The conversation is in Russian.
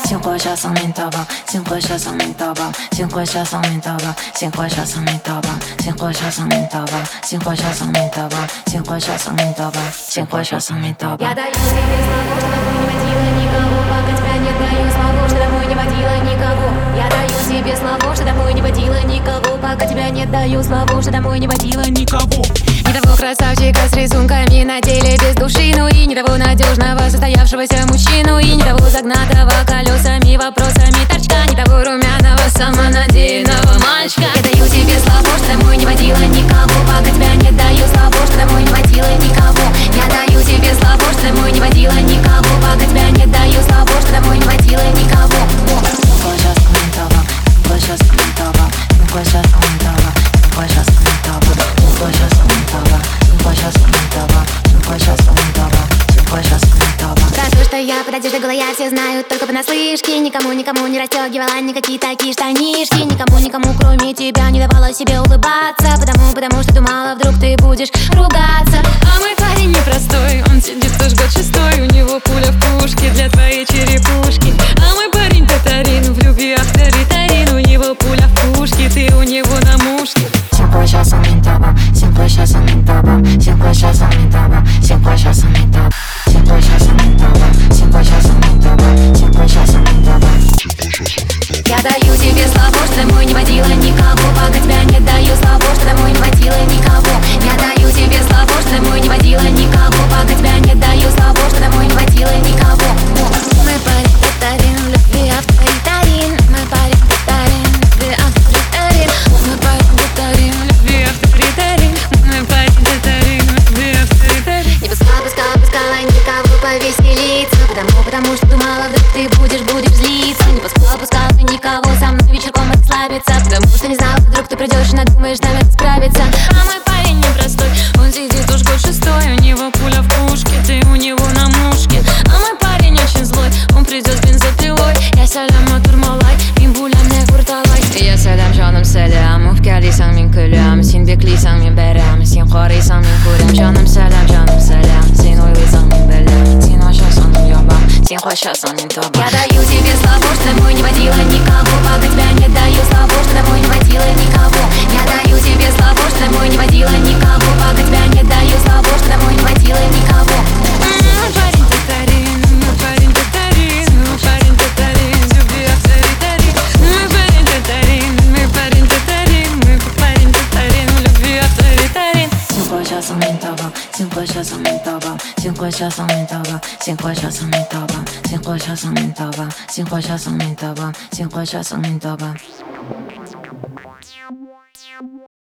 鲜活小生命淘宝，鲜活小生命淘宝，鲜活小生命淘宝，鲜活小生命淘宝，鲜活小生命淘宝，鲜活小生命淘宝，鲜活小生命淘宝，鲜活小生命淘宝。Я даю себе слово, что домой не водила никого, пока тебя не даю слово, что домой не водила никого. Я даю себе слово, что домой не водила никого, пока тебя не даю слово, что домой не водила никого. Не того красавчика с рисунками на теле без души, ну и не того надежного состоявшегося мужчину, и не того загнатого колесами, вопросами торчка, не того румяного самонадеянного мальчика. Я даю тебе слово, что домой не водила никого, пока тебя не даю слово, что домой не водила никого. Я даю тебе слово, что домой не водила никого, пока тебя не даю слово, что домой не водила никого. Про то, что я под одеждой голая, все знают только понаслышке. Никому не расстегивала никакие такие штанишки. Никому, кроме тебя, не давала себе улыбаться. Потому что думала, вдруг ты будешь ругаться. А мой парень непростой, он сидит уж год шестой. У него пуля в пушке для твоей черепушки. А мой парень татарин, в любви авторитарин. У него пуля в пушке, ты у него на мушке. Я даю тебе слово, что домой не водила никого, пока тебя не даю слово, что домой не водила никого. Я даю тебе слово, что домой не водила никого, пока тебя не даю слово, что домой не водила никого. Мой парень татарин, в любви авторитарин. Мой парень татарин, в любви авторитарин. Мой парень татарин, в любви авторитарин. Мой парень татарин, в любви авторитарин. Не пускала никого повеселиться, потому что думала, вдруг ты будешь злиться. Не пускала никого со мной вечерком расслабиться, потому что не знала, вдруг ты придешь и надумаешь с нами справиться. А мой парень непростой, он сидит уж год шестой. У него пуля в пушке, ты у него на мушке. А мой парень очень злой, он придет с бензопилой. Я сәлем oturmalay, bin bulemle kurtalay. Я сәлем жаным сәлем, үпкәлисәң мин көләм. Син беклисәң мин бәрәм, син карыйсаң мин күрәм. Жаным сәлем, син уйлыйсаң мин беләм. Син ачасың мин ябам, син качасың мин табам. Я даю тебе слово, что домой не водила никого, пока тебя не даю слово, что домой не водила никого. Я даю тебе слово, что домой не водила никого, пока тебя не даю слово, что домой не водила никого. Мой парень татарин, мой парень татарин, мой парень татарин, в любви авторитарин. Мой парень татарин, мой парень татарин, мой парень татарин, в любви авторитарин. 鲜活小生命淘宝，鲜活小生命淘宝，鲜活小生命淘宝，鲜活小生命淘宝，鲜活小生命淘宝，鲜活小生命淘宝，鲜活小生命淘宝。